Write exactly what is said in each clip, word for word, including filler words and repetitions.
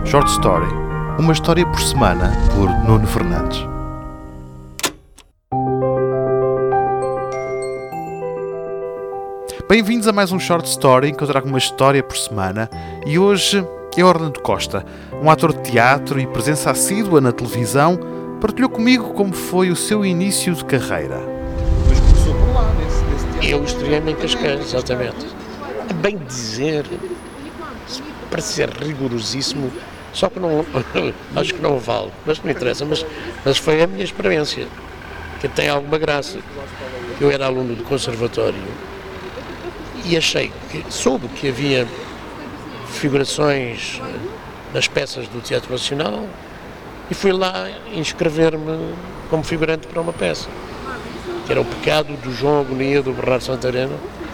Short Story, uma história por semana, por Nuno Fernandes. Bem-vindos a mais um Short Story, em que eu trago uma história por semana, e hoje é Orlando Costa, um ator de teatro e presença assídua na televisão, partilhou comigo como foi o seu início de carreira. Mas começou por lá, nesse, nesse teatro. Eu estreiei-me em Cascais, exatamente. A bem dizer, para ser rigorosíssimo, só que não, acho que não vale, mas não interessa, mas, mas foi a minha experiência, que tem alguma graça. Eu era aluno do conservatório e achei, que soube que havia figurações nas peças do Teatro Nacional e fui lá inscrever-me como figurante para uma peça, que era O Pecado do João Agonia do Bernardo Santareno,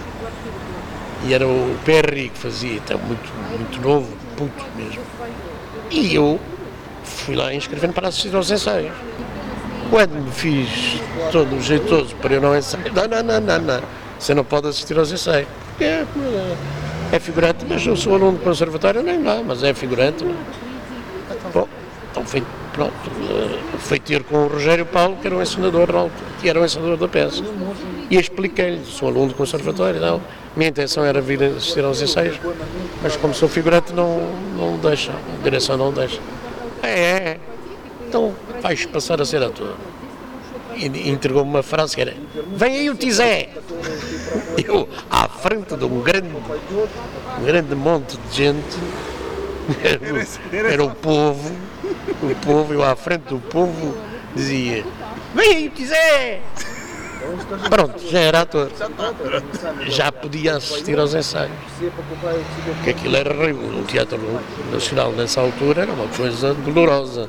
e era o Perry que fazia, então muito, muito novo, puto mesmo. E eu fui lá inscrever-me para assistir aos ensaios. Quando me fiz todo jeitoso para eu não ensaiar, não, não, não, não, não, você não pode assistir aos ensaios. É, é figurante, mas eu sou aluno do conservatório, nem lá, mas é figurante. Não. Bom, então foi, pronto, foi ter com o Rogério Paulo, que era o encenador, que era o encenador da peça. E expliquei-lhe, sou aluno do conservatório, não. Minha intenção era vir assistir aos ensaios, mas como sou figurante não, não deixa, a direção não deixa. É, é, então vais passar a ser ator. E entregou-me uma frase que era: vem aí o Tizé! Eu, à frente de um grande, um grande monte de gente, era, era o povo, o povo, eu à frente do povo dizia: vem aí o Tizé! Pronto, já era ator, já podia assistir aos ensaios, porque aquilo era horrível. O Teatro Nacional nessa altura era uma coisa dolorosa,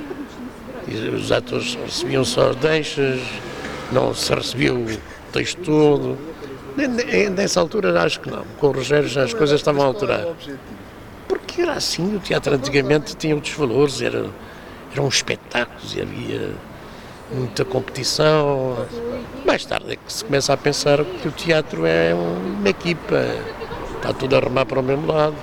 e os atores recebiam só as deixas, não se recebia o texto todo. Nessa altura acho que não, com o Rogério já as coisas estavam a alterar, porque era assim, o teatro antigamente tinha outros valores, era, eram espetáculos e havia muita competição. Mais tarde é que se começa a pensar que o teatro é uma equipa, está tudo a remar para o mesmo lado.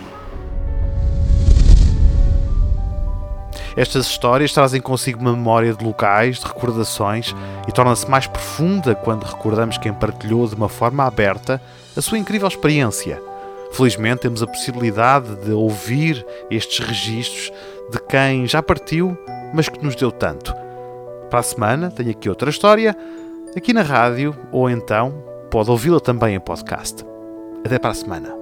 Estas histórias trazem consigo uma memória de locais, de recordações, e torna-se mais profunda quando recordamos quem partilhou de uma forma aberta a sua incrível experiência. Felizmente temos a possibilidade de ouvir estes registros de quem já partiu, mas que nos deu tanto. Para a semana tenho aqui outra história, aqui na rádio, ou então pode ouvi-la também em podcast. Até para a semana.